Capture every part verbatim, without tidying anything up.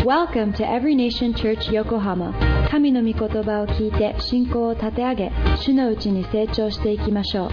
Welcome to Every Nation Church Yokohama. 神の御言葉を聞いて信仰を立て上げ、主のうちに成長していきましょう。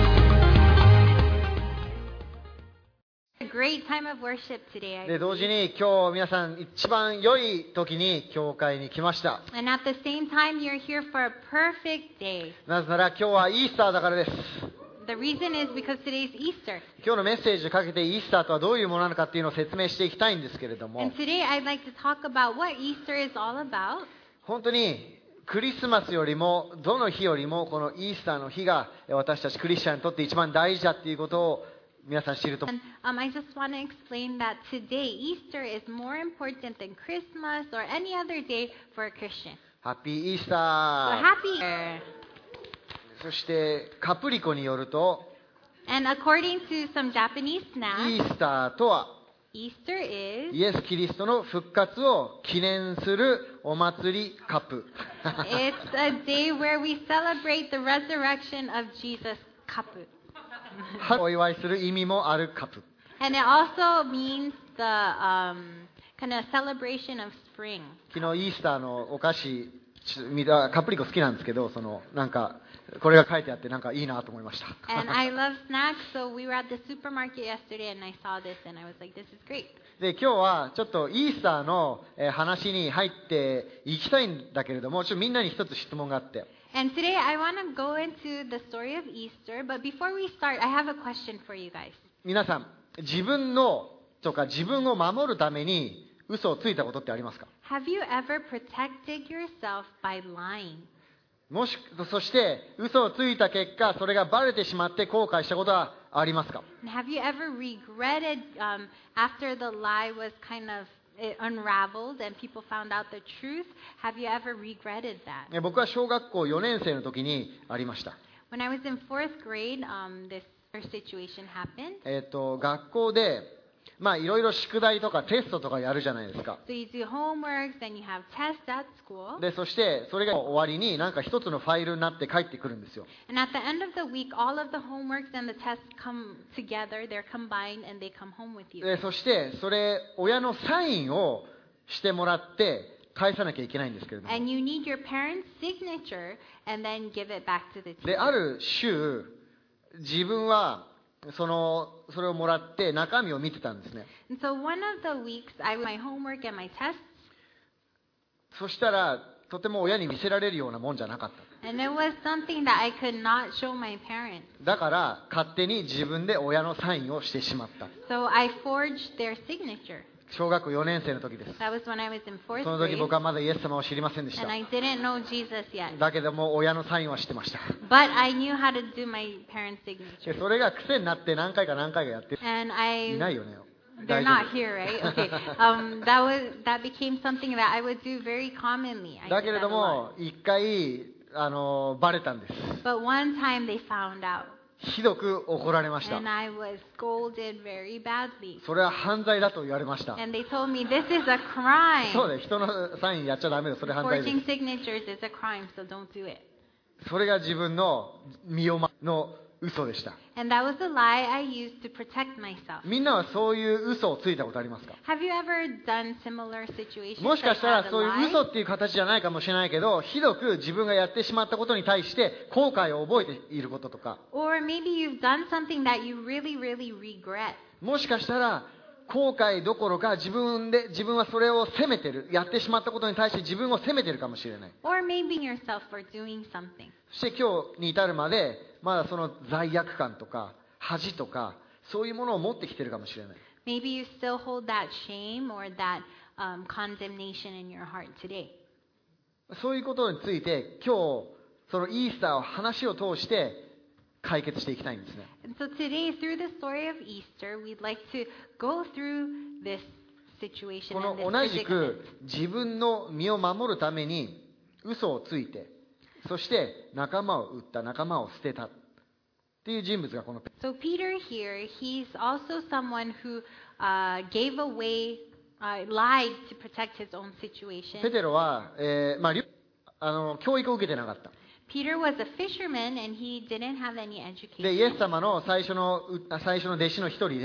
Great time of worship today. で、同時に今日皆さん一番良い時に教会に来ました。 And at the same time, you're here for a perfect day. なぜなら今日はイースターだからです。 The reason is because today is Easter. 今日のメッセージをかけてイースターとはどういうものなのかっていうのを説明していきたいんですけれども、 And today I'd like to talk about what Easter is all about. 本当にクリスマスよりもどの日よりもこのイースターの日が私たちクリスチャンにとって一番大事だっていうことを皆さん知ると思う。 And um, I just want to explain that today Easter is more important than Christmas or any other day for a Christian. ハッピーイースタ So ー。 happy Easter. そしてカプリコによると And according to some Japanese イ snacks, ースターとは Easter is イエス・キリストの復活を記念するお祭りカップ。 it's a day where we celebrate the resurrection of Jesus. Kapu. お祝いする意味もあるカップ。 And it also means the um, kind of celebration of spring. 昨日イースターのお菓子ちょ見たカプリコ好きなんですけど、そのなんかこれが書いてあってなんかいいなと思いました。 And I love snacks, so we were at the supermarket yesterday and I saw this and I was like, this is great. で今日はちょっとイースターのえー話に入っていきたいんだけれども、ちょっとみんなに一つ質問があって、 And today I want to go into the story of Easter, but before we start, I have a question for you guys. 皆さん自分のとか自分を守るために嘘をついたことってありますか？ Have you ever protected yourself by lying? もしそして嘘をついた結果それがバレてしまって後悔したことはありますか？ And have you ever regretted um, after the lie was kind of it unraveled and people found out the truth? Have you ever regretted that? え僕は小学校よねん生の時にありました。 When I was in fourth grade, um, this situation happened. えっと学校でまあいろいろ宿題とかテストとかやるじゃないですか。 So you do homework, then you have tests at school. でそしてそれが終わりになんか一つのファイルになって帰ってくるんですよ。 And at the end of the week, all of the homeworks and the tests come together, they're combined, and they come home with you. でそしてそれ親のサインをしてもらって返さなきゃいけないんですけれども、 And you need your parents' signature and then give it back to the で teacher. ある週自分はそのそれをもらって中身を見てたんですね。 And so one of the weeks, I my homework and my tests, そしたらとても親に見せられるようなもんじゃなかった。 and it was something that I could not show my parents. だから勝手に自分で親のサインをしてしまった。 So I forged their signature. 小学校よねん生の時です。 That was when I was in fourth その時 grade, 僕はまだイエス様を知りませんでし and た。 I didn't know Jesus yet. だけども親のサインは知ってました。 But I knew how to do my parents' で signature. それが癖になって何回か何回かやってる。 And い I ないよね。 they're 大丈 not 夫。 here, right? Okay. Um, that was that became something that I would do very commonly. I だ did けれ that ど a lot. も一回あのバレたんです。 But one time they found out, ひどく怒られました。 and I was scolded very badly. それは犯罪だと言われました。 And they told me this is a そう crime. だよ、人のサインやっちゃダメだよ、それ犯罪で Forging す。 signatures is a crime, so don't do it. それが自分の身を守るの嘘でした。 And that was the lie I used to protect myself. みんなはそういう嘘をついたことありますか？ Have you ever done similar situations? もしか that したら had a そういう lie? 嘘っていう形じゃないかもしれないけど、ひどく自分がやってしまったことに対して後悔を覚えていることとか、 Or maybe you've done something that you really, really regret. もしかしたら後悔どころか自分で自分はそれを責めてる、やってしまったことに対して自分を責めてるかもしれない。 Or maybe yourself for doing something. そして今日に至るまでまだその罪悪感とか恥とかそういうものを持ってきてるかもしれない。 Maybe you still hold that shame or that um, condemnation in your heart today. そういうことについて今日そのイースターを話を通して解決していきたいんですね。 And so today, through the story of Easter, we'd like to go through this situation この and this 同じ predicament. く自分の身を守るために嘘をついて、そして仲間を撃った、仲間を捨てたっていう人物がこの So Peter here, he's also someone who uh, gave away, uh, lied to protect his own ペ situation. テロは、えーまあ、りゅあの教育を受けてなかった。 Peter was a fisherman and he didn't have any で、イエス education. 様の最初のう最初の弟子の一人で、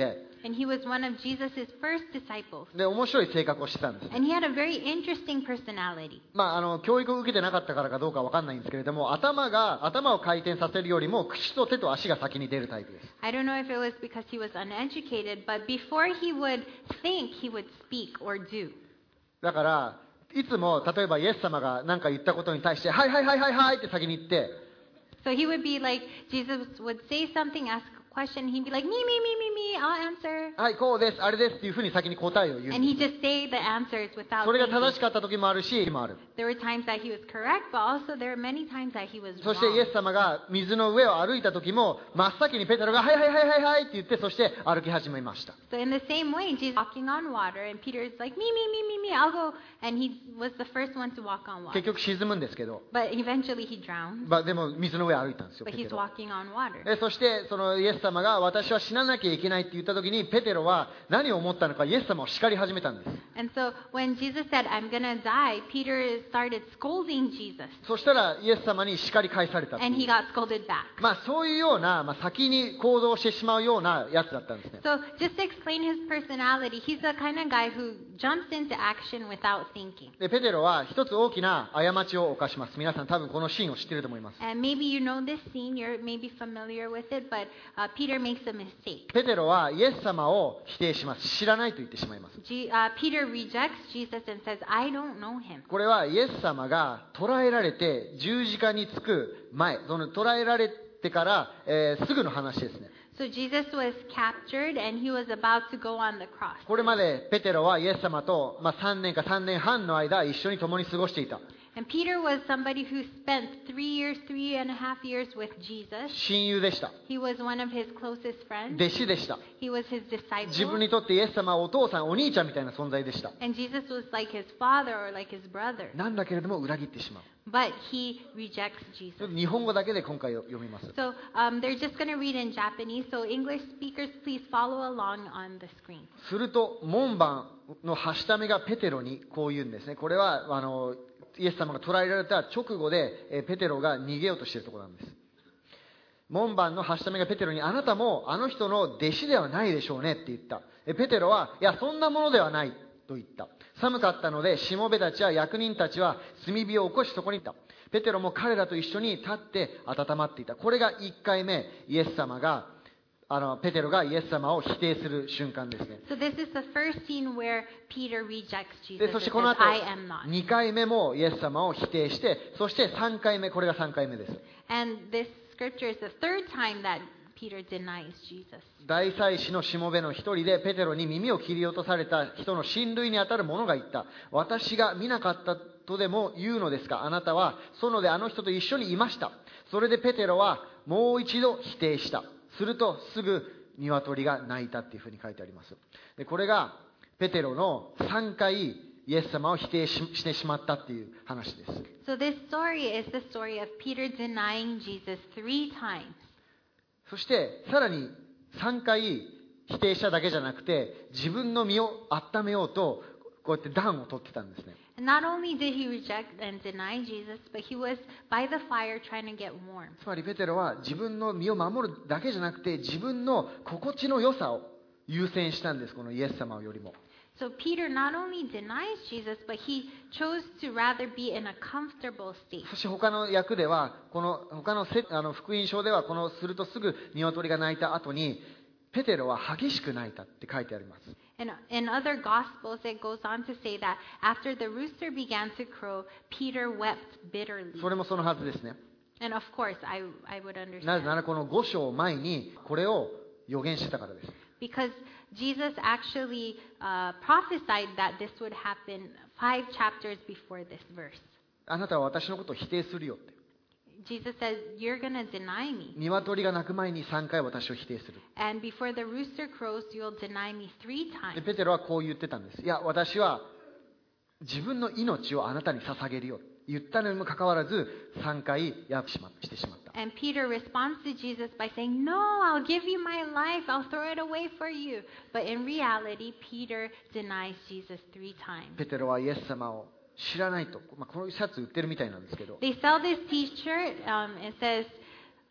And he was one of Jesus' first disciples. で、面白い性格をしてたんですね。 And he had a very interesting personality. まあ、あの教育を受けてなかったからかどうかわかんないんですけれども、頭が頭を回転させるよりも口と手と足が先に出るタイプです。 I don't know if it was because he was uneducated, but before he would think, he would speak or do. だからいつも例えばイエス様が何か言ったことに対してはいはいはいはいはいって先に言って。 So he would be like, Jesus would say something, ask a question, he'd be like, me, me, me, me, me, I'll answer. はい、こうです、あれですっていうふうに先に答えを言う。 And he'd just say the answers without それが正し thinking. かった時もあるし、もある。 There were times that he was correct, but also there were many times that he was そしてイエ wrong. ス様が水の上を歩いた時も真っ先にペテロがはいはいはいはいはいって言って、そして歩き始めました。 So in the same way, Jesus walking on water, and Peter is like, me, me, me, me, me, I'll go. And he was the first one to walk on 結 water. 局沈むんですけど、 But eventually he drowned. まあ、でも水の上を歩いたんですよ、 But ペテ he's ロ。 walking on water. えそしてそのイエス様が私は死ななきゃいけないって言った時にペテロは何を思ったのかイエス様を叱り始めたんです。 And so when Jesus said, I'm going to die, Peter started scolding Jesus. そしたらイエス様に叱り返されたっていう。 And he got scolded back. まあそういうような、まあ、先に行動してしまうようなやつだったんですね。 So just to explain his personality, he's the kind of guy who jumps into action without thinking. でペテロは一つ大きな過ちを犯します。皆さん多分このシーンを知っていると思います。 And maybe you know this scene, you're maybe familiar with it, but uh, Peter makes a mistake. ペテロはイエス様を否定します。知らないと言ってしまいます。 G- uh, Peter rejects Jesus and says, I don't know him. これはイエス様が捕らえられて十字架につく前、その捕らえられてから、えーすぐの話ですね。 So Jesus was captured and he was about to go on the cross. これまでペテロはイエス様と、まあ、さんねんかさんねんはんの間一緒に共に過ごしていた。 And Peter was somebody who spent three years, three and a half years with Jesus. 親友でした。 He was one of his closest friends. 弟子でした。 He was his 自分 disciple. にとってイエス様はお父さん、お兄ちゃんみたいな存在でした。 And Jesus was like his father or like his brother. なんだけれども裏切ってしまう。 But he rejects Jesus. 日本語だけで今回読みます。 So um, they're just going to read in Japanese. So English speakers, please follow along on the screen. すると門番のはしためがペテロにこう言うんですね。これはあのイエス様が捕らえられた直後でえペテロが逃げようとしているところなんです。門番のはしためがペテロにあなたもあの人の弟子ではないでしょうねって言った。えペテロはいやそんなものではないと言った。寒かったのでしもべたちや役人たちは炭火を起こしそこにいた。ペテロも彼らと一緒に立って温まっていた。これがいっかいめイエス様があのペテロがイエス様を否定する瞬間ですね。 So this is the first scene where Peter rejects で Jesus そ and してこの says, 後 I am not. にかいめもイエス様を否定して、そしてさんかいめ、これがさんかいめです。 And this scripture is the third time that Peter denies Jesus. 大祭司のしもべの一人でペテロに耳を切り落とされた人の親類にあたる者が言った。私が見なかったとでも言うのですか。あなたは園であの人と一緒にいました。それでペテロはもう一度否定した。するとすぐ鶏が鳴いたっていうふうに書いてあります。でこれがペテロのさんかいイエス様を否定ししてしまったっていう話です。 So this story is the story of Peter denying Jesus three times. そしてさらにさんかい否定しただけじゃなくて自分の身を温めようとこうやって暖を取ってたんですね。 And not only did he reject and deny Jesus, but he was by the fire trying to get warm. つまりペテロは自分の身を守るだけじゃなくて自分の心地の良さを優先したんです。このイエス様よりも。 So Peter not only denies Jesus, but he chose to rather be in a comfortable state. そして他の訳ではこの他のせあの福音書ではこのするとすぐ鶏が鳴いた後にペテロは激しく泣いたって書いてあります。 And in other gospels, it goes on to say that after the rooster began to crow, Peter wept bitterly. それもそのはずですね。 And of course, I, I would なぜな understand. らこのご章前にこれを予言してたからです。 Because Jesus actually uh, prophesied that this would happen five chapters before this verse. あなたは私のことを否定するよって。 Jesus says, you're going to deny me. 鶏が鳴く前にさんかい私を否定する。 And before the rooster crows, you'll deny me three で times. ペテロはこう言ってたんです。いや、私は自分の命をあなたに捧げるよ。言ったのにもかかわらずさんかいやってしましてしまった。 And Peter responds to Jesus by saying, no, I'll give you my life. I'll throw it away for you. But in reality, Peter denies Jesus three times. ペテロはイエス様を知らないと、まあ、このシャツ売ってるみたいなんですけど、 They sell this t-shirt. Um, it says,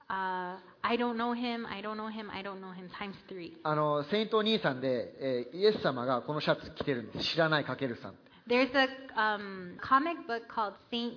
uh, I don't know him, I don't know him, I don't know him, times three. あのセイント兄さんで、えーイエス様がこのシャツ着てるんです。知らないかけるさん。 There's a um, comic book called Saint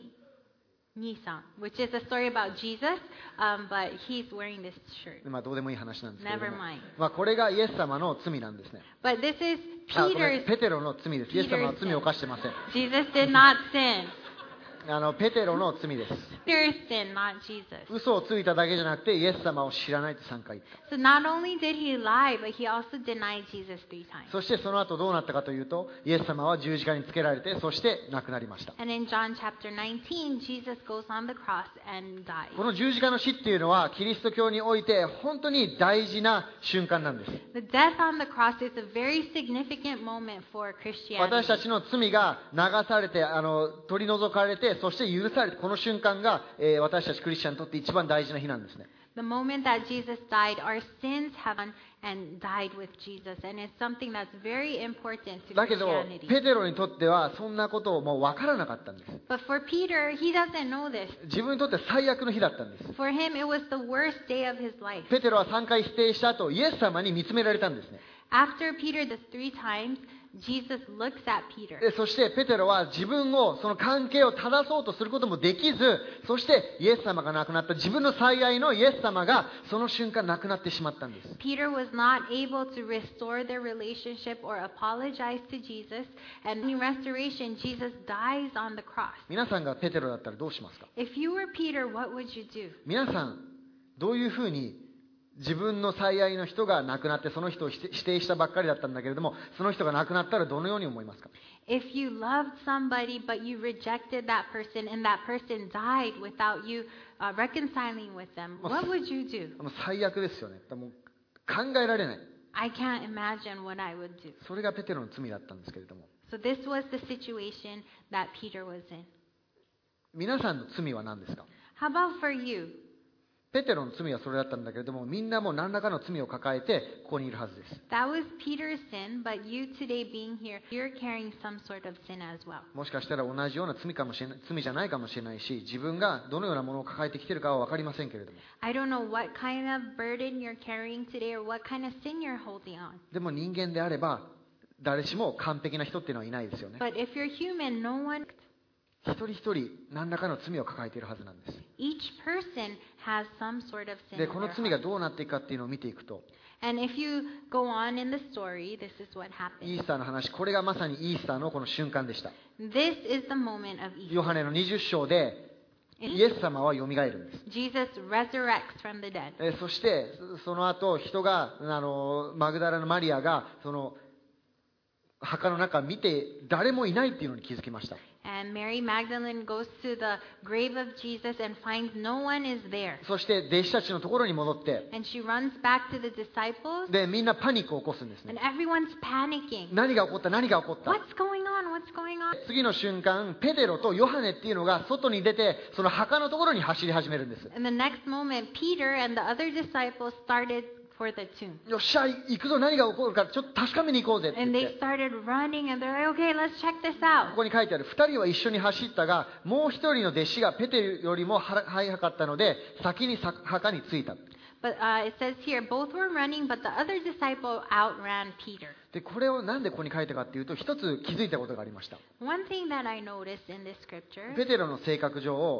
Nisan, which is a story about Jesus, um, but he's wearing this shirt. まあどうでもいい話なんですけれど Never も、 mind. まあこれがイエス様の罪なんですね。 But this is あ、ごめん Peter's. ペテロの罪です。イエス様は罪を犯してません。 Jesus did not sin. あのペテロの罪です。 Peter's sin, not Jesus. 嘘をついただけじゃなくてイエス様を知らないってさんかい言った。 So not only did he lie, but he also denied Jesus three times. そしてその後どうなったかというと、イエス様は十字架につけられて、そして亡くなりました。 And in John chapter nineteen, Jesus goes on the cross and dies. この十字架の死っていうのはキリスト教において本当に大事な瞬間なんです。 The death on the cross is a very significant moment for 私た Christianity. ちの罪が流されて、あの取り除かれて、そして許されて、この瞬間が、えー私たちクリスチャンにとって一番大事な日なんですね。 The moment that Jesus died, our sins have gone and died with Jesus. And it's something that's very important to だけど Christianity. ペテロにとってはそんなことをもう分からなかったんです。 But for Peter, he doesn't know this. 自分にとって最悪の日だったんです。 For him, it was the worst day of his life. ペテロはさんかい否定した後、イエス様に見つめられたんですね。 After Peter does three times, Jesus looks at Peter. でそしてペテロは自分をその関係を正そうとすることもできず、そしてイエス様が亡くなった自分の最愛のイエス様がその瞬間亡くなってしまったんです。 Peter was not able to restore their relationship or apologize to Jesus. And in restoration, Jesus dies on the cross. 皆さんがペテロだったらどうしますか？ If you were Peter, what would you do? 皆さんどういうふうに自分の最愛の人が亡くなって、その人を否定否定したばっかりだったんだけれども、その人が亡くなったらどのように思いますか？ If you loved somebody but you rejected that person and that person died without you uh, reconciling with them, what would you do? もう最悪ですよね。もう考えられない。 I can't imagine what I would do. それがペテロの罪だったんですけれども、 So this was the situation that Peter was in. 皆さんの罪は何ですか？ How about for you? ペテロの罪はそれだったんだけれども、みんなも何らかの罪を抱えてここにいるはずです。 That was Peter's sin, but you today being here, you're carrying some sort of sin as well. もしかしたら同じような罪かもしれない、罪じゃないかもしれないし、自分がどのようなものを抱えてきているかは分かりませんけれども、 I don't know what kind of burden you're carrying today or what kind of sin you're holding on. でも人間であれば誰しも完璧な人っていうのはいないですよね。 But if you're human, no one, 一人一人何らかの罪を抱えているはずなんです。 each person has some sort of sin で in この their 罪が heart. どうなっていくかっていうのを見ていくと、 And if you go on in the story, this is what イ happened. ースターの話、これがまさにイースターのこの瞬間でした。 This is the moment of ヨ Easter. ハネのにじゅっ章でイエス様はよみがえるんです。 Jesus resurrects from the dead. えそしてその後人があのマグダラのマリアがその墓の中を見て誰もいないっていうのに気づきました。 And Mary Magdalene goes to the grave of Jesus and finds no one is there. そして弟子たちのところに戻って、 And she runs back to the disciples, でみんなパニックを起こすんですね。 and everyone's panicking. 何が起こった何が起こった。 What's going on? What's going on? 次の瞬間ペテロとヨハネっていうのが外に出てその墓のところに走り始めるんです。 In the next moment, Peter and the other disciples started for the tomb. よっしゃ行くぞ、何が起こるかちょっと確かめに行こうぜって言 And っ they て、 started running, and they're like, okay, let's check this こ out. こに書いてあるふたりは一緒に走ったがもう一人の弟子がペテロよりも早かったので先に墓に着いた。 But uh, it says here, both were running, but the other disciple outran Peter. でこれをなんでここに書いたかっていうと、一つ気づいたことがありました。 One thing that I noticed in this scripture, ペテロの性格上、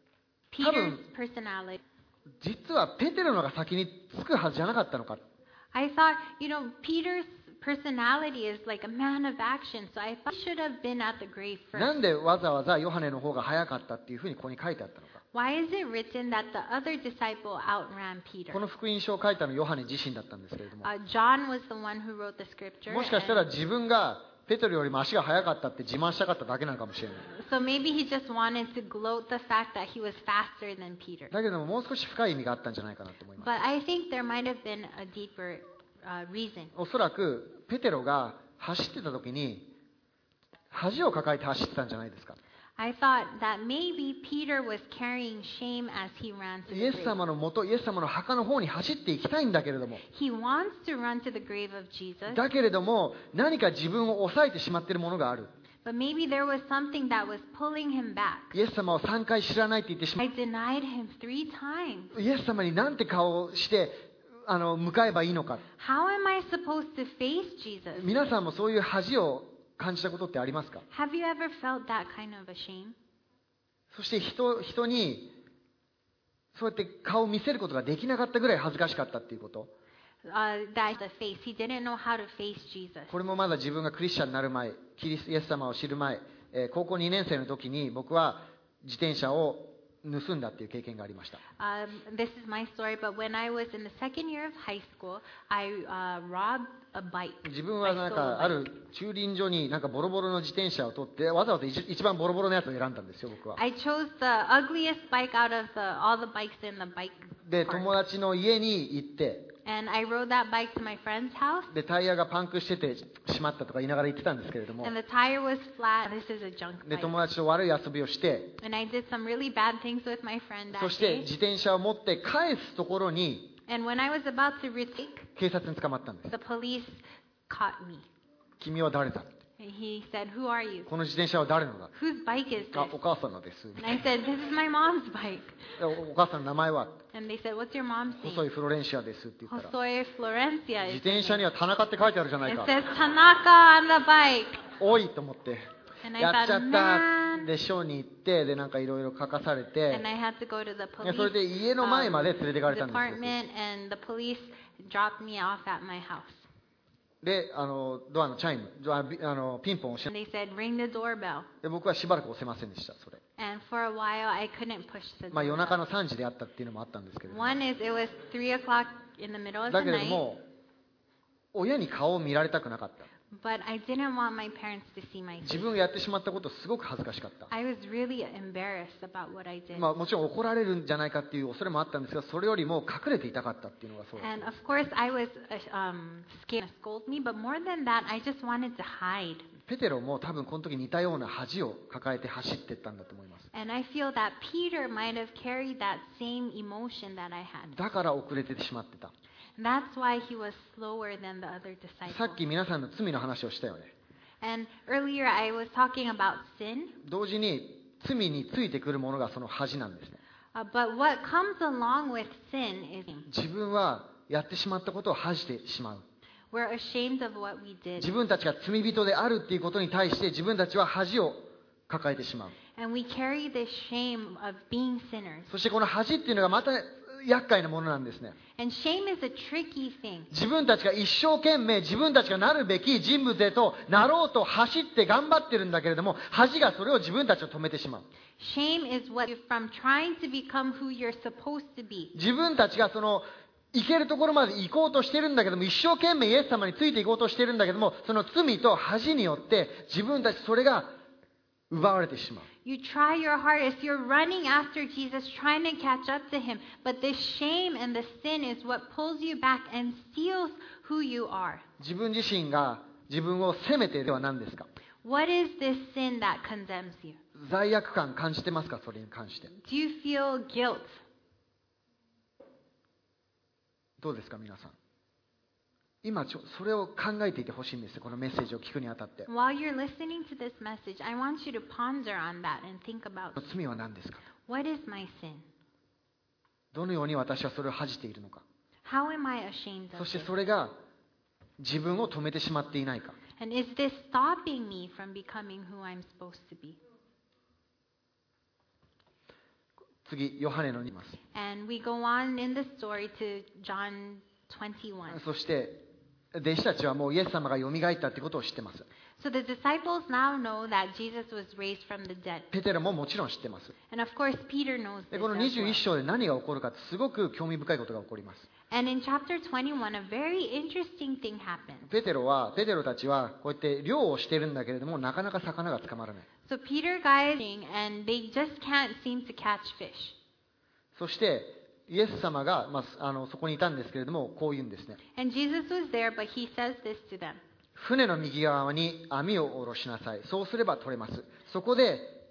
Peter's personality. 実はペテロのが先に着くはずじゃなかったのか。 I thought, you know, Peter's personality is like a man of action, so I thought he should have been at the grave な first. んでわざわざヨハネの方が早かったっていうふうにここに書いてあったのか。 Why is it written that the other disciple outran Peter? この福音書を書いたのはヨハネ自身だったんですけれども、 Uh, John was the one who wrote the scripture. もしかしたら and 自分がペテロよりも足が速かったって自慢したかっただけなのかもしれない。 So maybe he just wanted to gloat the fact that he was faster than Peter. だけどももう少し深い意味があったんじゃないかなと思います。 But I think there might have been a deeper uh, reason. おそらくペテロが走ってた時に恥を抱えて走ってたんじゃないですか。 I thought that maybe Peter was carrying shame as he ran to イ the エス grave. 様のもと、イエス様の墓の方に走っていきたいんだけれども、 He wants to run to the grave of Jesus, だけれども何か自分を抑えてしまっているものがある。 But maybe there was something that was pulling him back. イエス様をさんかい知らないって言ってしま I denied him three times. う。イエス様になんて顔をしてあの向かえばいいのか。 How am I supposed to face Jesus? 皆さんもそういう恥を感じたことってありますか？ Have you ever felt that kind of a shame? そして人、人にそうやって顔を見せることができなかったぐらい恥ずかしかったっていうこと。 Uh, that the face. He didn't know how to face Jesus. これもまだ自分がクリスチャンになる前、キリスイエス様を知る前、えー高校にねん生の時に僕は自転車を盗んだっていう経験がありました。 Um, this is my story, but when I was in the second year of high school, I uh, robbed a bike. 自分はなん I stole か a あ bike. る駐輪場になんかボロボロの自転車を取ってわざわざ一一番ボロボロのやつを選んだんですよ僕は。 I chose the ugliest bike out of the all the bikes in the bike で park. 友達の家に行って And I rode that bike to my friend's house, でタイヤがパンクしててしまったとか言いながら言ってたんですけれども and the tire was flat. This is a junk で bike. 友達と悪い遊びをして And I did some really bad things with my friend そ that して day. 自転車を持って返すところに And when I was about to retake, 警察に捕まったんです。 the police caught me. 君は誰だ？ And he said, "Who are you? この自転車は誰のだ？ Whose bike is あ this?" お母さんのです。 And I said, "This is my mom's bike." でおお母さんの名前は And they said, "What's your mom's 細 name?" いフロレンシアですって言ったら Josué Florencia 自 is 転 her 車 name. には田中って書いてあるじゃない It か。 says Tanaka on the bike. 多いと思って And I やっちゃ thought, った man. で署に行ってでなんかいろいろ書かされて And I had to go to the でそれ police で家の前まで連れてかれたんですよ。 department, and the police dropped me off at my house. であのドアのチャイムドアビあのピンポンを押し And they said, "Ring the doorbell." で僕はしばらく押せませんでしたそれ。 And for a while, I couldn't push the まあ夜中 doorbell. のさんじであったっていうのもあったんですけれども One is it was three o'clock in the middle of だ the けれど night, も親に顔を見られたくなかった。 but I didn't want my parents to see my 自 face. 分がやってしまったことすごく恥ずかしかった。 I was really embarrassed about what I did. まあ、もちろん怒られるんじゃないかっていう恐れもあったんですがそれよりも隠れていたかったっていうのがそうだった。 And of course, I was uh, um, scared to scold me, but more than that, I just wanted to hide. ペテロも多分この時似たような恥を抱えて走っていったんだと思います。 And I feel that Peter might have carried that same emotion that I had. だから遅れてしまってた。 That's why he was slower than the other さっ disciples. き皆さんの罪の話をしたよね。 And earlier, I was talking about sin. 同時に罪についてくるものがその恥なんですね。 Uh, but what comes along with sin is 自分はやってしまったことを恥じてしまう。 we're ashamed of what we did. 自分たちが罪人であるっていうことに対して自分たちは恥を抱えてしまう。 And we carry this shame of being sinners. そしてこの恥っていうのがまた厄介なものなんですね。 And shame is a tricky thing. 自分たちが一生懸命自分たちがなるべき人物へとなろうと走って頑張ってるんだけれども恥がそれを自分たちを止めてしまう。 Shame is what you from trying to become who you're supposed to be. 自分たちがその行けるところまで行こうとしてるんだけども一生懸命イエス様についていこうとしてるんだけどもその罪と恥によって自分たちそれが奪われてしまう。 You try your hardest. You're running after Jesus, trying to catch up to him. But the shame and the sin is what pulls you back and steals who you are. 自分自身が自分を責めてでは何ですか？ What is this sin that condemns you? 罪悪感感じてますか？それに関して Do you feel guilt? どうですか皆さん。今ちょそれを考えていてほしいんですよこのメッセージを聞くにあたって。 While you're listening to this message, I want you to ponder on that and think about, 罪は何ですか？ what is my sin? どのように私はそれを恥じているのか。 How am I ashamed そ of して this? それが自分を止めてしまっていないか。 And is this stopping me from becoming who I'm supposed to be? 次ヨハネのにます。 And we go on in the story to John twenty-one. そして弟子たちはもうイエス様がよみがえったということを知ってます。 So the disciples now know that Jesus was raised from the dead. ペテロももちろん知ってます。 And of course, Peter knows で this この as にじゅういっ well. 章で何が起こるかってすごく興味深いことが起こります。 And in chapter twenty-one, a very interesting thing happened. ペテロはペテロたちはこうやって漁をしてるんだけれどもなかなか魚が捕まらない。 So Peter guys and they just can't seem to catch fish. そしてイエス様が、まあ、あのそこにいたんですけれどもこう言うんですね。 And Jesus was there, but he says this to them. 船の右側に網を下ろしなさい。そうすれば取れます。そこで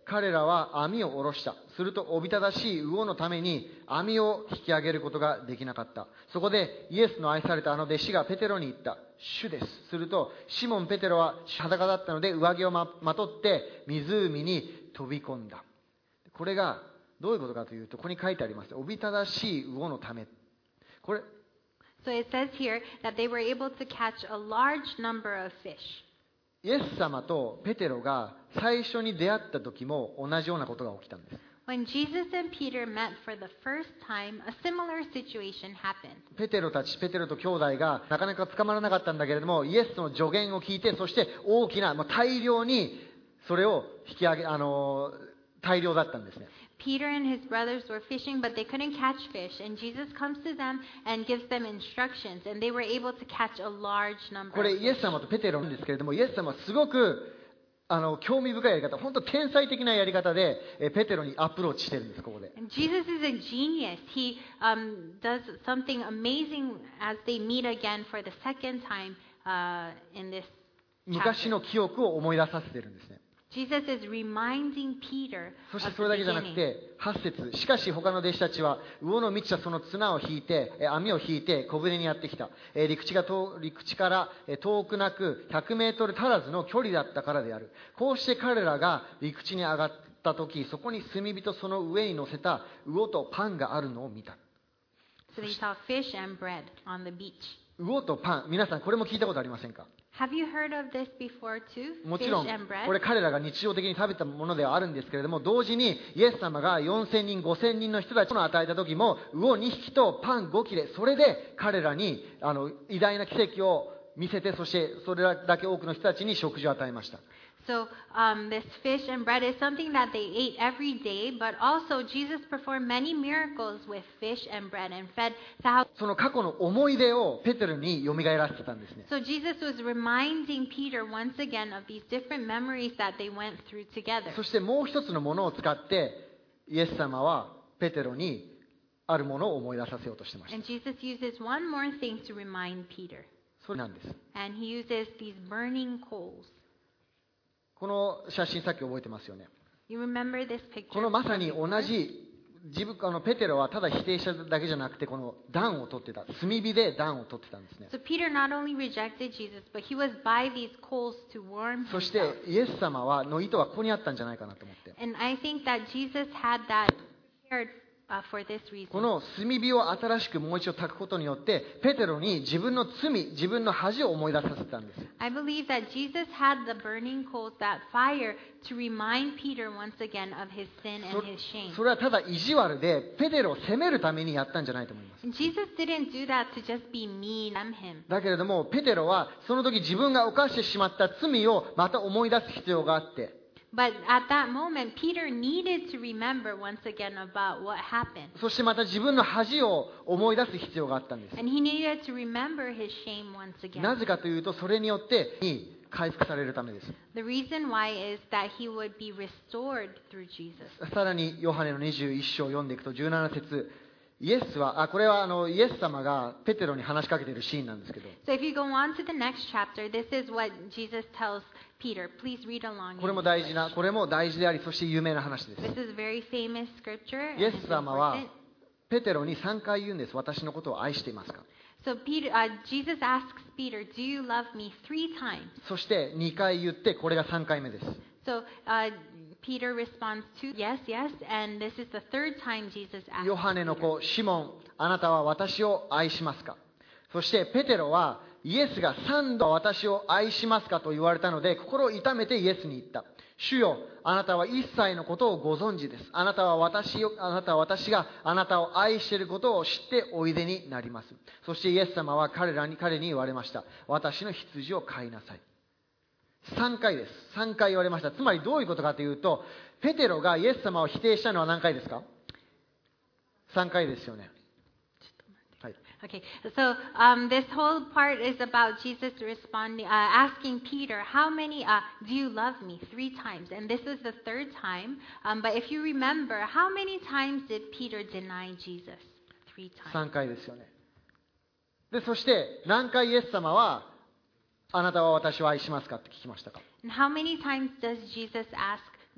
彼らは網を下ろした。するとおびただしい魚のために網を引き上げることができなかった。そこでイエスの愛されたあの弟子がペテロに言った。主です。するとシモン・ペテロは裸だったので上着を ま, まとって湖に飛び込んだ。これがどういうことかというと、ここに書いてあります。おびただしい魚のため。これ So it says here that they were able to catch a large number of fish. イエス様とペテロが最初に出会った時も同じようなことが起きたんです。 When Jesus and Peter met for the first time, a similar situation happened. ペテロたち、ペテロと兄弟がなかなか捕まらなかったんだけれども、イエスの助言を聞いて、そして大きな、まあ、大量にそれを引き上げ、あの大量だったんですね。 Peter and his brothers were fishing, but they couldn't catch fish. And Jesus comes to them and gives them instructions, and they were able to catch a large number. これイエス様とペテロなんですけれども、イエス様はすごくあの興味深いやり方、本当天才的なやり方でえペテロにアプローチしてるんです。ここで。 And Jesus is a genius. He um, does something amazing as they meet again for the second time uh, in this 昔 chapter. の記憶を思い出させてるんですね。 Jesus is reminding Peter そ of して the それだけじゃなく beginning. て、はち節。しかし他の弟子たちは魚の満ちたその綱を引いて、え網を引いて小舟にやってきた。え陸地が遠陸地からえ遠くなくひゃくメートル足らずの距離だったからである。こうして彼らが陸地に上がった時、そこに炭火とその上に乗せた魚とパンがあるのを見た。 So they saw fish and bread on the beach. 魚とパン、皆さんこれも聞いたことありませんか？ Have you heard of this before too? もち Fish ろん and bread? これ彼らが日常的に食べたものではあるんですけれども、同時にイエス様がよんせんにんごせんにんの人たちを与えた時も魚にひきとパンご切れ、それで彼らにあの偉大な奇跡を見せて、そしてそれだけ多くの人たちに食事を与えました。 So um, this fish and bread is something that they ate every day, but also Jesus performed many miracles with fish and bread and fed thousands. その過去の思い出をペテロに蘇らせてたんですね。 So Jesus was reminding Peter once again of these different memories that they went through together. そしてもう一つのものを使ってイエス様はペテロにあるものを思い出させようとしてました。 And Jesus uses one more thing to remind Peter. それなんです。 And he uses these burning coals. この写真さっき覚えてますよね。 You remember this picture? このまさに同じ自分あのペテロはただ否定しただけじゃなくて、この暖を取ってた、炭火で暖を取ってたんですね。 So Peter not only rejected Jesus, but he was by these coals to warm そして himself. イエス様はの意図はここにあったんじゃないかなと思って、 And I think that Jesus had that prepared uh, for this こ reason. の炭火を新しくもう一度焚くことによってペテロに自分の罪、自分の恥を思い出させたんです。 I believe that Jesus had the burning coals, that fire, to remind Peter once again of his sin そ and his shame. それはただ意地悪でペテロを責めるためにやったんじゃないと思います。 And Jesus didn't do that to just be mean to him. だけれどもペテロはその時自分が犯してしまった罪をまた思い出す必要があって、 But at that moment, Peter needed to remember once again about what happened. そしてまた自分の恥を思い出す必要があったんです。 And he needed to remember his shame once な again. ぜかというと、それによってに回復されるためです。 The reason why is that he would be restored through Jesus. さらにヨハネのにじゅういっ章を読んでいくとじゅうなな節、イエスはあこれはあのイエス様がペテロに話しかけているシーンなんですけど、 So if you go on to the next chapter, this is what Jesus tells Peter. Please read along. これ in も大事な English. これも大事であり、そして有名な話です This。is a very famous scripture. イエ And ス it's 様は important. ペテロにさんかい言うんです。私のことを愛していますか。 So Peter, uh, Jesus asks Peter, "Do you love me?" Three times. そしてにかい言って、これがさんかいめです。 So uh, Peter responds to yes, yes, and this is the third time Jesus asks ヨハネの Peter. 子シモン、あなたは私を愛しますか。そしてペテロはイエスがさんど私を愛しますかと言われたので、心を痛めてイエスに言った。主よ、あなたは一切のことをご存知です。あなたは私を、あなたは私があなたを愛していることを知っておいでになります。そしてイエス様は彼らに彼に言われました。私の羊を飼いなさい。さんかいです。さんかい言われました。つまりどういうことかというと、ペテロがイエス様を否定したのは何回ですか？ さん 回ですよね。はい。 Okay, so um, this whole part is about Jesus responding, uh, asking Peter, "How many uh, do you love me?" Three times, and this was the third time. Um, but if you remember, how many times did Peter deny Jesus? Three times. さんかいですよね。で、そして何回イエス様はあなたは私を愛しますかって聞きましたか？ And how many times does Jesus ask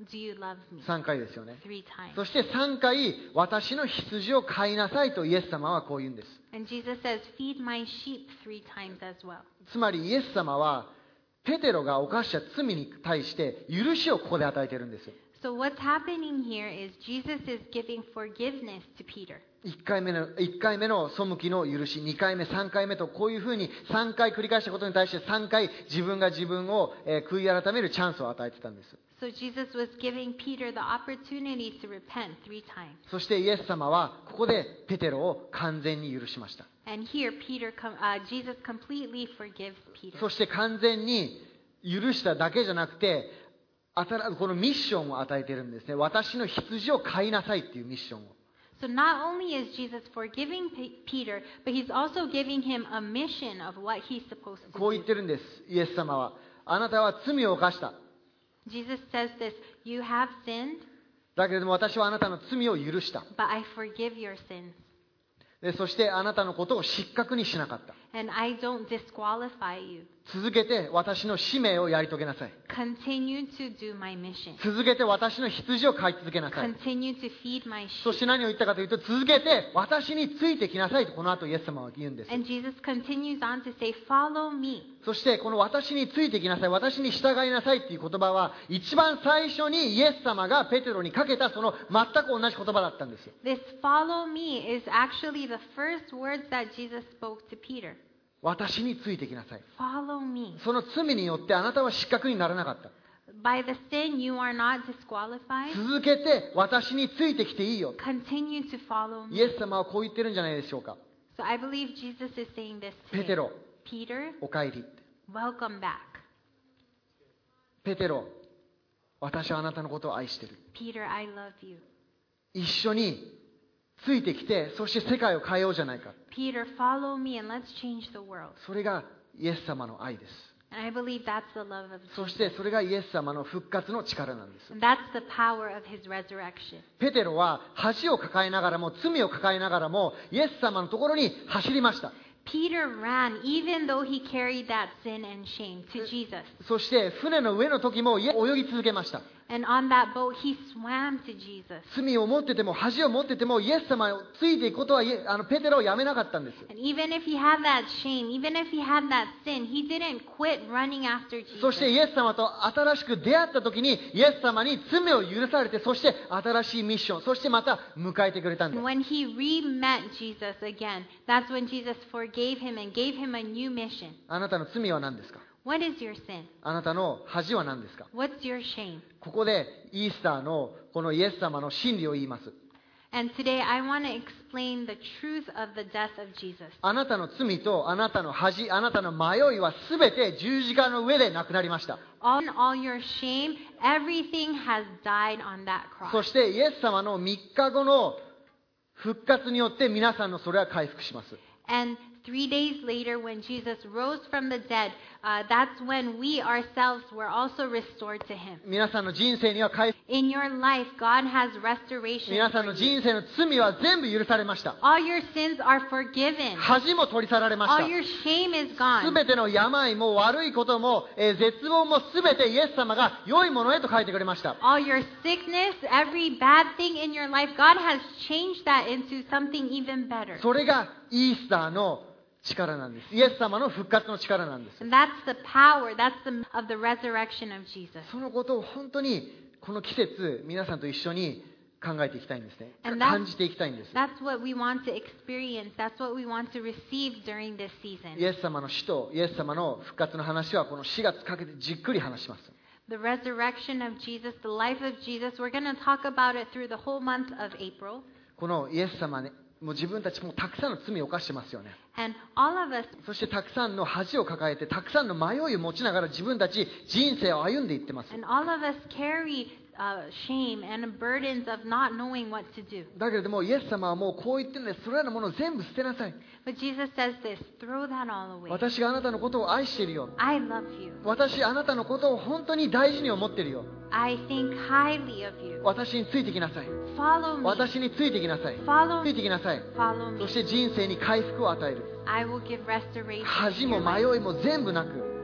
do you love me? さんかいですよね。 Three times. そしてさんかい、私の羊を飼いなさいとイエス様はこう言うんです。 And Jesus says, feed my sheep three times as well. つまりイエス様はペテロが犯した罪に対して許しをここで与えているんですよ。 So what's happening here is Jesus is giving forgiveness to Peter. いっかいめの、いっかいめの背きの許し、にかいめ、さんかいめとこういうふうにさんかい繰り返したことに対してさんかい自分が自分を、えー悔い改めるチャンスを与えてたんです。 So Jesus was giving Peter the opportunity to repent three times. そしてイエス様はここでペテロを完全に許しました。 And here Peter, com- uh, Jesus completely forgives Peter. そして完全に許しただけじゃなくて、あたらこのミッションを与えているんですね。私の羊を飼いなさいっていうミッションを。 So not only is Jesus forgiving P- Peter, but he's also giving him a mission of what he's supposed to こう言 do. ってるんです、イエス様は。あなたは罪を犯した。 Jesus says this, you have sinned, だけれども私はあなたの罪を許した。 but I forgive your sins. でそしてあなたのことを失格にしなかった。 And I don't disqualify you. 続けて私の使命をやり遂げなさい。 Continue to do my mission. 続けて私の羊を飼い続けなさい。 Continue to feed my そ sheep. して何を言ったかというと、続けて私についてきなさいとこの後イエス様は言うんです。 And Jesus continues on to say, follow me. そしてこの私についてきなさい、私に従いなさいっていう言葉は一番最初にイエス様がペテロにかけたその全く同じ言葉だったんです。 This follow me is actually the first words that Jesus spoke to Peter. 私についてきなさい。 Follow me. その罪によってあなたは失格にならなかった。 By the sin, you are not disqualified. 続けて私についてきていいよ。 Continue to follow イエ me. ス様はこう言ってるんじゃないでしょうか。 So I believe Jesus is saying this ペ to テ him. ロ、 Peter, お帰り。 welcome back. ペテロ、私はあなたのことを愛している。 Peter, I love you. 一緒についてきて、そして世界を変えようじゃないか。 Peter, follow me and let's change the world. それがイエス様の愛です。 And I believe that's the love of そ Jesus. してそれがイエス様の復活の力なんです。 And that's the power of his resurrection. ペテロは恥を抱えながらも、罪を抱えながらも、イエス様のところに走りました。 Peter ran even though he carried that sin and shame to Jesus. そして船の上の時も泳ぎ続けました。 And on that boat, he swam to Jesus. 罪を持ってても恥を持っててもイエス様をついていくことはイエあのペテロをやめなかったんです。 And even if he had that shame, even if he had that sin, he didn't quit running after そして Jesus. イエス様と新しく出会った時にイエス様に罪を許されて、そして新しいミッション、そしてまた迎えてくれたんで And す。 when he re-met Jesus again, that's when Jesus forgave him and gave him a new mission. あなたの罪は何ですか？ What is your sin? あなたの恥は何ですか？ What's your shame? ここでイースターのこのイエス様の真理を言います。 And today I want to explain the truth of the death of Jesus. あなたの罪とあなたの恥、あなたの迷いはすべて十字架の上でなくなりました。 All, all your shame, everything has died on that そ cross. してイエス様のみっかごの復活によって皆さんのそれは回復します。 And three days later, when Jesus rose from the dead, uh, that's when we ourselves were also restored to him. 皆さんの人生には回復、 In your life, God has restoration. 皆さん for の you. 人生の罪は全部許されました。 All your sins are forgiven. 恥も取り去られまし All た。 your shame is す gone. べての病も悪いことも、えー絶望もすべてイエス様が良いものへと変えてくれました。 All your sickness, every bad thing in your life, God has changed that into something even better. それがイースターの力なんです。イエス様の復活の力なんです。 And that's the power, that's the of the resurrection of Jesus. そのことを本当にこの季節皆さんと一緒に考えていきたいんですね。 And that's- 感じていきたいんです。 That's what we want to experience. That's what we want to receive during this イ season. エス様の死とイエス様の復活の話はこのしがつかけてじっくり話します。 The resurrection of Jesus, the life of Jesus, we're going to talk about it through the whole month of April. このイエス様ね、もう自分たちもたくさんの罪を犯してますよね。 And all of us, そしてたくさんの恥を抱えて、たくさんの迷いを持ちながら自分たち人生を歩んでいってます。 and all of us carry uh, shame and burdens of not knowing what to do. だけれどもイエス様はもうこう言ってるんです。それらのものを全部捨てなさい。 But Jesus says this, throw that all away. 私があなたのことを愛しているよ。 I love you. 私あなたのことを本当に大事に思っているよ。 I think highly of you. 私についてきなさい。 Follow me. 私についてきなさい。 Follow つい me. てきなさい。 Follow そ me. して人生に回復を与える。 I will give restoration 恥 in も your life. 迷いも全部なく、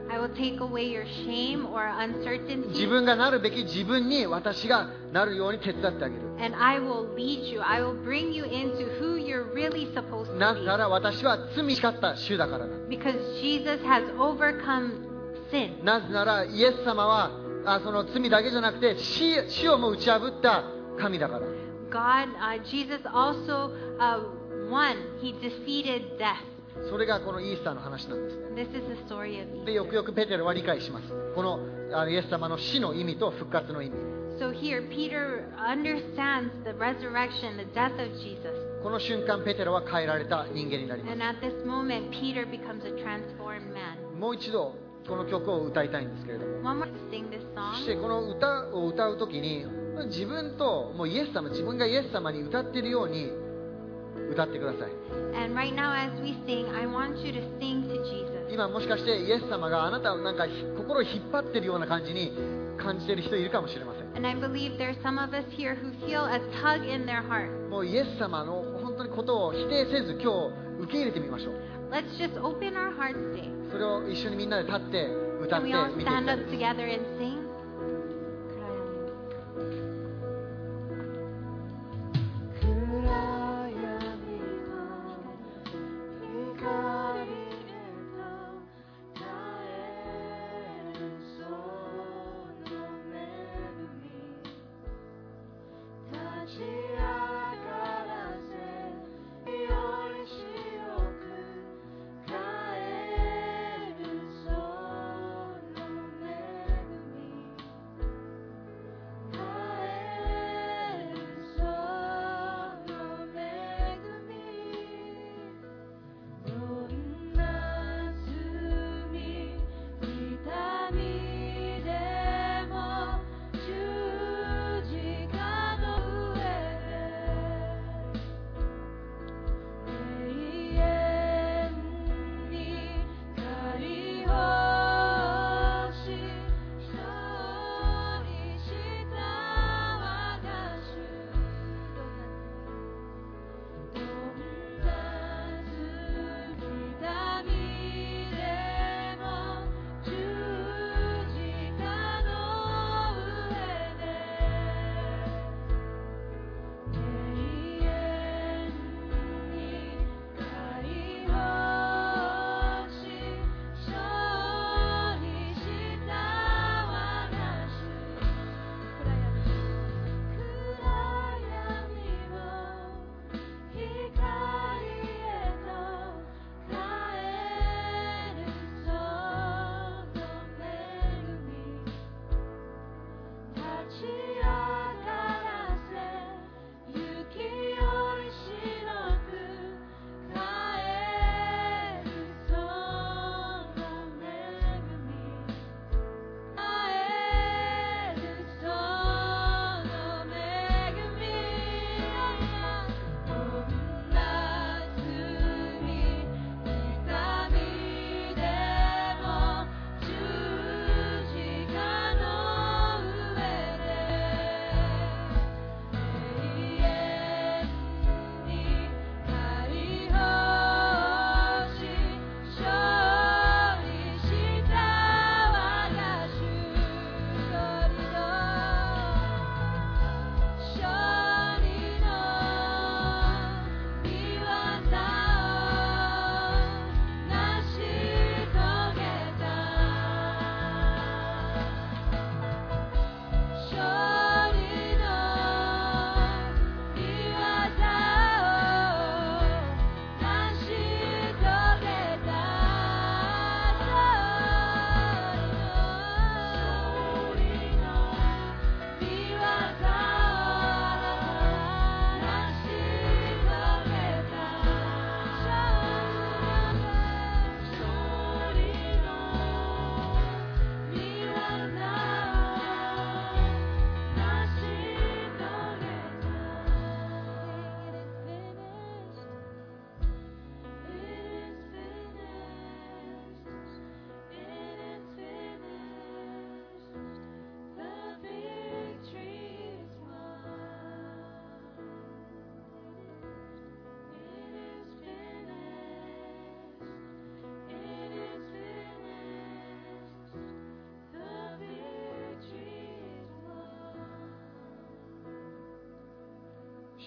I will take away your shame or 自 uncertainty, 分がなるべき自分に私がなるように手伝ってあげる。 and I will lead you. I will bring you into who you're really supposed な to ぜな be. ら私は罪に勝った主だからだ。 Because Jesus has overcome sin. なぜならイエス様はあその罪だけじゃなくて 死, 死をも打ち破った神だから。 God, uh, Jesus also uh, won. He defeated death. それがこのイースターの話なんですね。 This is the story of でよ Easter. くよくペテロは理解します。このあのイエス様の死の意味と復活の意味。 So here, Peter understands the resurrection, the death of Jesus. この瞬間ペテロは変えられた人間になりま And at this moment, Peter becomes a transformed man. す。もう一度この曲を歌いたいんですけれども、 One more to sing this そして song. この歌を歌うときに自分ともうイエス様自分がイエス様に歌っているように歌ってください。 And right now, as we sing, I want you to sing to Jesus. 今もしかしてイエス様があなたをなんか心を引っ張っているような感じに感じている人いるかもしれません。 And I believe there's some of us here who feel a tug in their heart. もうイエス様の本当にことを否定せず今日受け入れてみましょう。 Let's just open our hearts today. それを一緒にみんなで立って歌っ Can て we all みていき stand たい up です。 together and sing? 「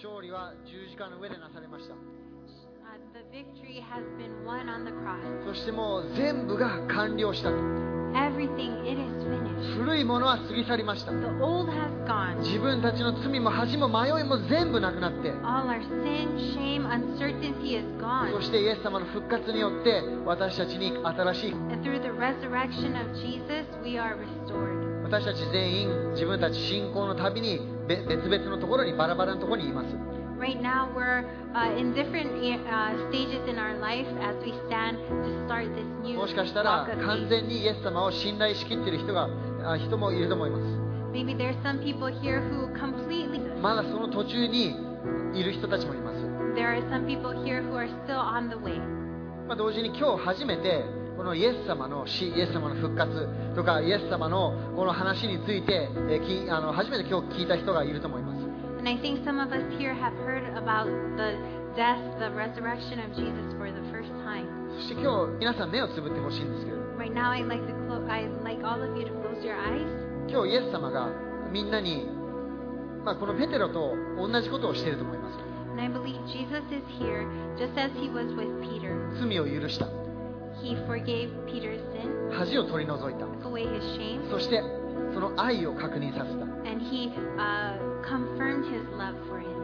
勝利は十字架の上でなされました。 Uh, the victory has been won on the cross. そしてもう全部が完了したと。 Everything, it is finished. 古いものは過ぎ去りました。 The old has gone. 自分たちの罪も恥も迷いも全部なくなって、 All our sin, shame, uncertainty is そ gone. してイエス様の復活によって私たちに新しい、 And through the resurrection of Jesus, we are restored. 私たち全員自分たち信仰の旅にべ別々のところにバラバラのところにいます。 Right now, we're uh, in different uh, stages in our life as we stand to start this new もしかした walk ら of 完 faith. 全にイエス様を信頼しきっている人があ人もいると思います。 Maybe there's some people here who completely. まだその途中にいる人たちもいます。 There are some people here who are still on the way. まあ、同時に今日初めてこのイエス様の死、イエス様の復活とかイエス様のこの話について、えーきあの初めて今日聞いた人がいると思います。 And I think some of us here have heard about the death, the resurrection of Jesus for the first time. そして今日皆さん目をつぶってほしいんですけれど、 Right now, I'd like to clo- I'd like all of you to close your eyes. 今日イエス様がみんなに、まあ、このペテロと同じことをしていると思います。 And I believe Jesus is here just as he was with Peter. 罪を許した、 He forgave Peter's sin, 恥を取り除いた、 took away his shame, そしてその愛を確認させた。 and he uh, confirmed his love for him.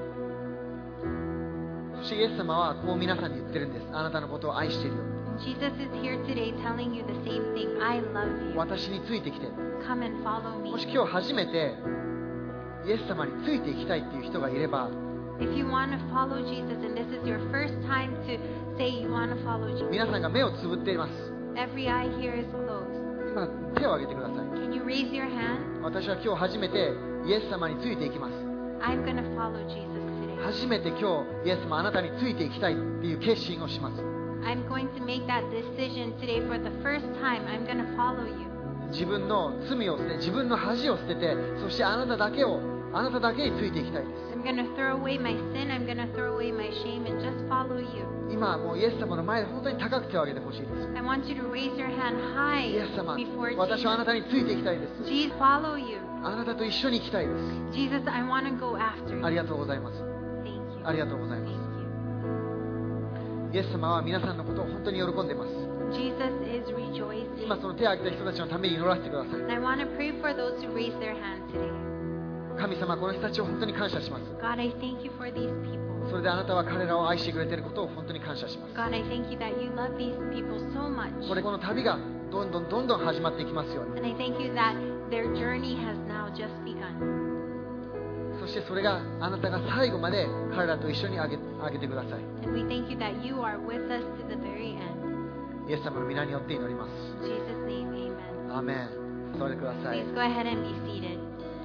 そしてイエス様はこう皆さんに言ってるんです。あなたのことを愛しているよ。 And Jesus is here today telling you the same thing. I love you. 私についてきて。 Come and follow もし me. 今日初めてイエス様についていきたいっていう人がいれば、 If you want to follow Jesus and this is your first time to say you want to follow Jesus, 皆さんが目をつぶっています。 every eye here is closed. 今手を挙げてください。 Can you raise your hand? 私は今日初めてイエス様についていきます。 I'm going to follow Jesus today. 初めて今日イエス様あなたについていきたいっていう決心をします。 I'm going to make that decision today for the first time. I'm going to follow you. 自分の罪を捨て、自分の恥を捨てて、そしてあなただけを、あなただけについていきたいです。 I'm going to throw away my sin. I'm going to throw away my shame and just follow you. 今もうイエス様の前で本当に高く手を挙げてほしいです。 I want you to raise your hand high イエス様、 before 私はあな Jesus. たについていきたいです。 Jesus, follow you. あなたと一緒に行きたいです。 Jesus, I want to go after you. ありがとうございます。 Thank you. ありがとうございます。 Thank you. イエス様は皆さんのことを本当に喜んでいます。 Jesus is rejoicing. 今その手を挙げた人たちのために祈らせてください。 And I want to pray for those who raise their hand today. 神様、この人たちを本当に感謝します。 God, I thank you for these people. それであなたは彼らを愛してくれていることを本当に感謝します。 God, I thank you that you love these people so much. これこの旅がどんどんどんどん始まっていきますように。 And I thank you that their journey has now just begun. そしてそれがあなたが最後まで彼らと一緒にあげあげてください。 And we thank you that you are with us to the very end. イエス様の皆によって祈ります。 In Jesus' name, amen. アーメン。座ってください。 Please go ahead and be seated.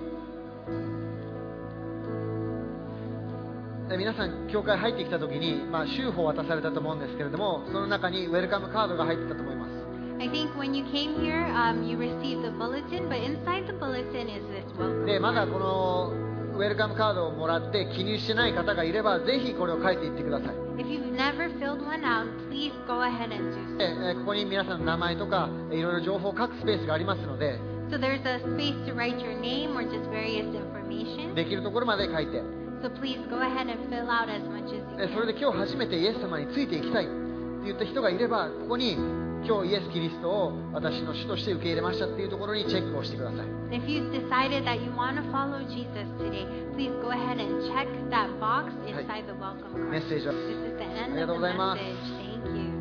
で皆さん教会入ってきた時に、まあ、州法を渡されたと思うんですけれども、その中にウェルカムカードが入ってたと思います。 I think when you came here, um, you received the bulletin, but inside the bulletin is this welcome でまだ card. このウェルカムカードをもらって記入してない方がいれば、ぜひこれを書いていってください。 If you've never filled one out, please go ahead and do で so. えここに皆さんの名前とかいろいろ情報を書くスペースがありますので、 So there's a space to write your name or just various information. できるところまで書いて、 So please go ahead and fill out as much as you でそれ can. で今日初めてイエス様についていきたいって言った人がいれば、ここに今日イエス・キリストを私の主として受け入れましたっていうところにチェックをしてください。 If you've decided that you want to follow Jesus today, please go ahead and check that box inside the welcome メ card. ッセージを This is the end ありが of とう the ございます。 message. Thank you.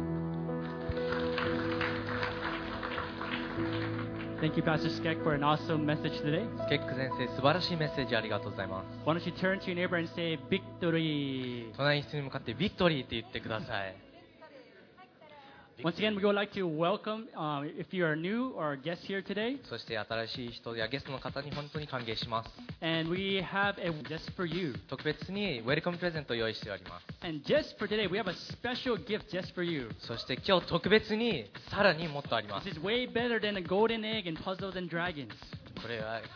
Thank you, Pastor Skek, for an awesome message today. スケック先生、素晴らしいメッセージありがとうございます。 Why don't you turn to your neighbor and say victory? 隣の人に向かってビクトリーって言ってください。 Once again, we would like to welcome, um, if you are new or a guest here today, そして新しい人やゲストの方に本当に歓迎します。 and we have a just for you. 特別にウェルカムプレゼントを用意しております。 And just for today, we have a special gift just for you. そして今日特別にさらにもっとありま This す。 is way better than a golden egg and puzzles and dragons. これは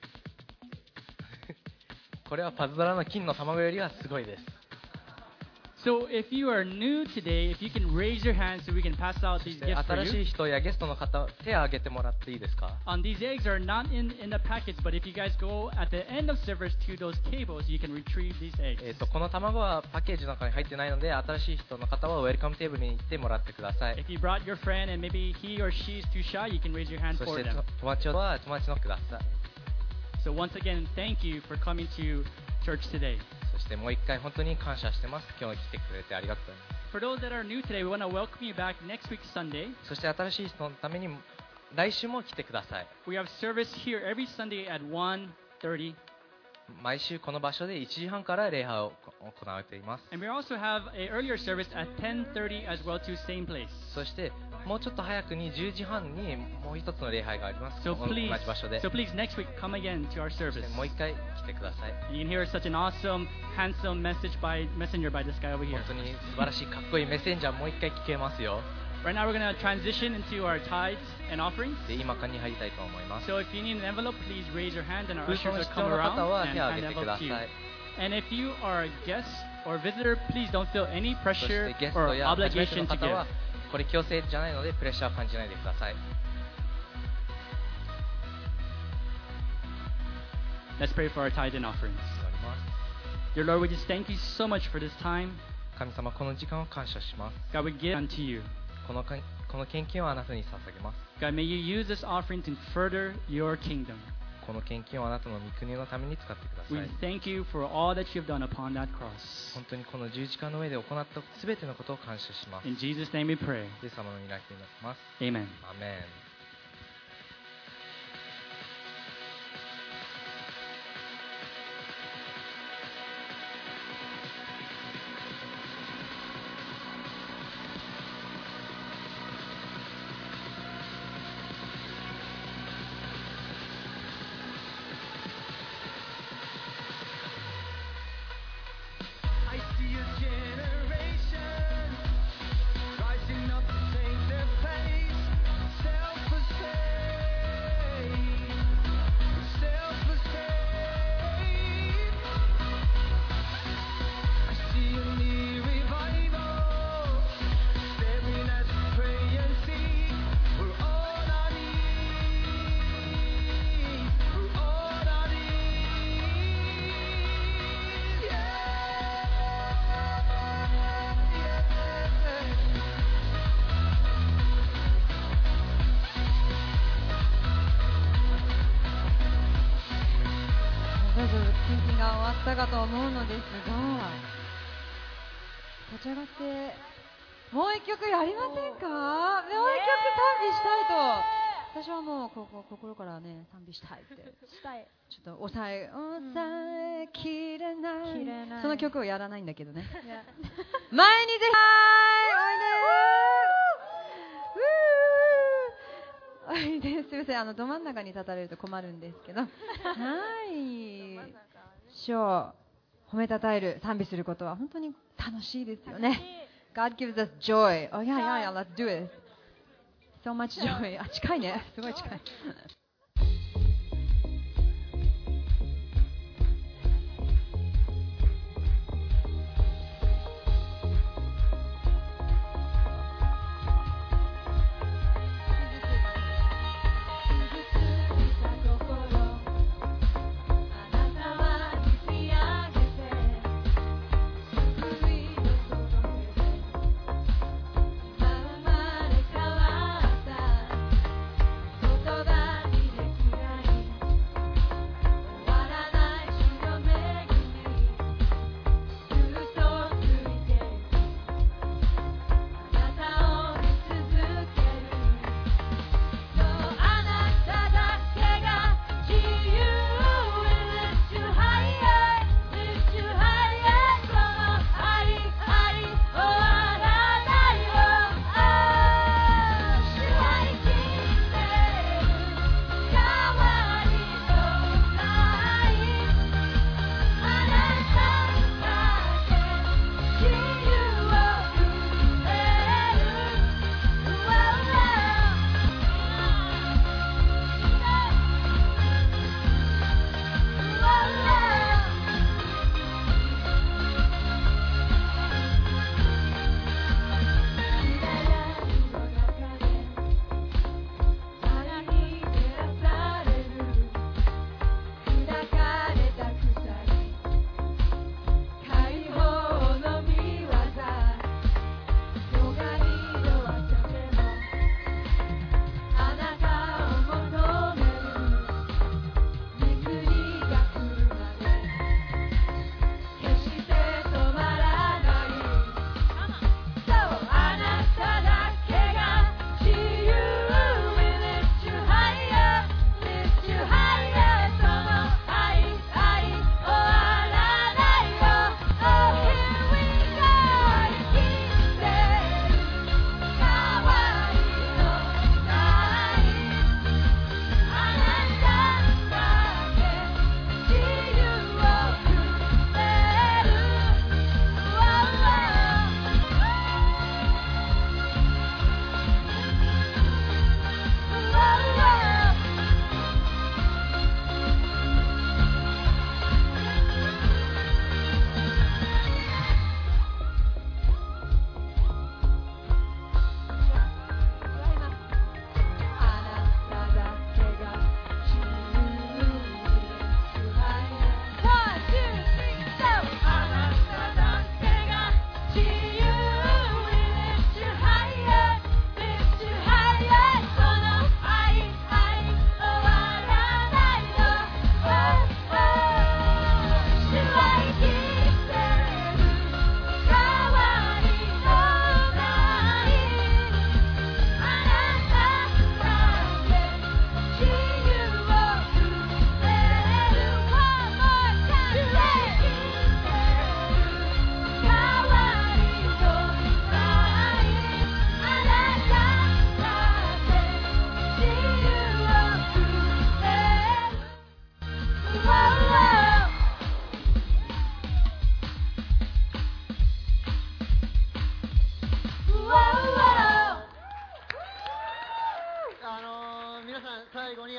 これはパズドラの金の卵よりはすごいです。 So if you are new today, if you can raise your hand so we can pass out そ these して gifts for 新しい you. 人やゲストの方、手を挙げてもらっていいですか？ Um, these eggs are not in, in the packets, but if you guys go at the end of service to those tables, you can retrieve these eggs. えー、とこの卵はパッケージの中に入ってないので、新しい人の方はウェルカムテーブルに行ってもらってください。 If you brought your friend and maybe he or she is too shy, you can raise your hand そし for て them. と友達は友達のください。 So once again, thank you for coming to church today. そしてもう一回本当に感謝してます。今日来てくれてありがとうございます。 For those that are new today, we want to welcome you back next week Sunday. そして新しい人のために来週も来てください。 We have service here every Sunday at one thirty. 毎週この場所でいちじはんから礼拝を行われています。 And we also have an earlier service at ten thirty as well to same place. そしてもうちょっと早くにじゅうじはんにもう一つの礼拝があります。 So 同じ please, 場所で。 so please next week come again to our そ service. してもう一回来てください。 You can hear such an awesome, handsome message by messenger by this guy over here. 本当に素晴らしいかっこいいメッセンジャーもう一回聞けますよ。 Right now we're going to transition into our tithes and offerings. で今からに入りたいと思います。 So if you need an envelope, please raise your hand and our 封 ushers 書の will 必 come 要な around 方は and 手を挙 hand げてく envelope だ to you. さい。 And if you are a guest or visitor, please don't feel any そして pressure ゲスト or や初めて obligation の to 方 give. はこれ強制じゃないのでプレッシャーを感じないでください。 Let's pray for our tithe and offerings. 祈ります Dear Lord, we just thank you so much for this time. 神様、この時間を感謝します。 God, we give unto you. このかこの献金をあなたに捧げます。 God, may you use this offering to further your kingdom. この献金をあなたの御国のために使ってくださ We い。 thank you for all that you have done upon that cross. 本当にこの十字架の上で行ったすべてのことを感謝します。 In Jesus' name we pray. イエス様の皆に祈ります。 Amen. アメン。 I see a generation rising up to take their place, self-esteem, self-esteem. I see a new revival, staring as we pray and seek. We're on our knees, we're on our knees, yeah. そろそろ献金が終わったかと思うのですが、立ち上がってもう一曲やりませんか？もう一曲賛美したいと。私はもうここ心からね賛美したいって。 したい。 ちょっと抑え抑えきれないきれないその曲をやらないんだけどね。 いや前にぜひおいでー。おいですみません、あのど真ん中に立たれると困るんですけど。はい。主を褒めたたえる賛美することは本当に楽しいですよね。God gives us joy. Oh yeah, yeah, yeah, let's do it. So much joy. あ、近いね。すごい近い。 言葉に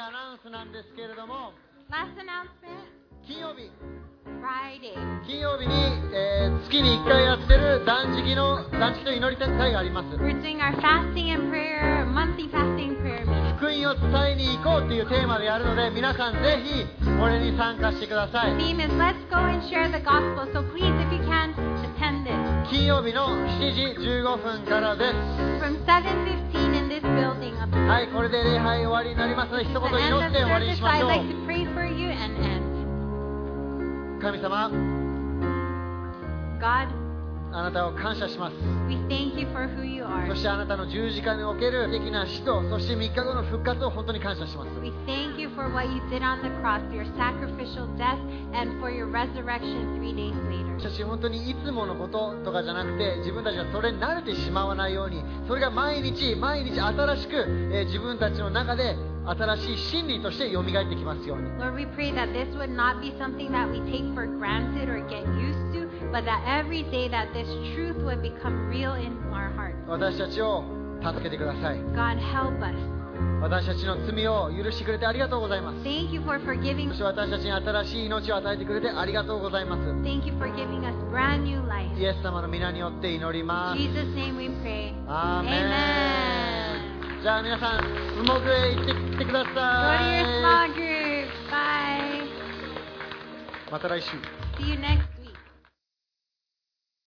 アナウンスなんですけれども、 Last announcement. 金曜日 Friday. 金曜日に、えー月にいっかいやってる断食の断食と祈り会があります。 We're doing our fasting and prayer, monthly fasting prayer meeting. 福音を伝えに行こうっていうテーマでやるので、皆さんぜひこれに参加してください。 The theme is let's go and share the gospel. So please, if you can, attend this. 金曜日のしちじじゅうごふんからです。 From seven fifteen in this building. Up はい、これで礼拝終わりになりますので、一言 the 祈 end っ of て終わりに service, しま I'd しょう。 like to pray for you and end. 神様、 God, あなたを感謝します。 we thank you for who you そ are. してあなたの十字架における的な死と、そしてみっかごの復活を本当に感謝します。 We thank you for what you did on the cross, your sacrificial death, and for your resurrection three days later. しかし本当にいつものこととかじゃなくて、自分たちがそれに慣れてしまわないように、それが毎日毎日新しく、えー自分たちの中で新しい真理として蘇ってきますように。 Lord, we pray that this would not be something that we take for granted or get used to, but that every day that this truth would become real in our hearts. 私たちを助けてください。 God, help us. 私たちの罪を許してくれてありがとうございます。 Thank you for forgiving そして私たちに新しい命を与えてくれてありがとうございます。 Thank you for giving us brand new life. イエス様の皆によって祈ります。 In Jesus' name we pray. アーメン。 Amen. じゃあ皆さん、スモークへ行ってきてくだ Go to さ your い。 small group. Bye. また来週。 See you next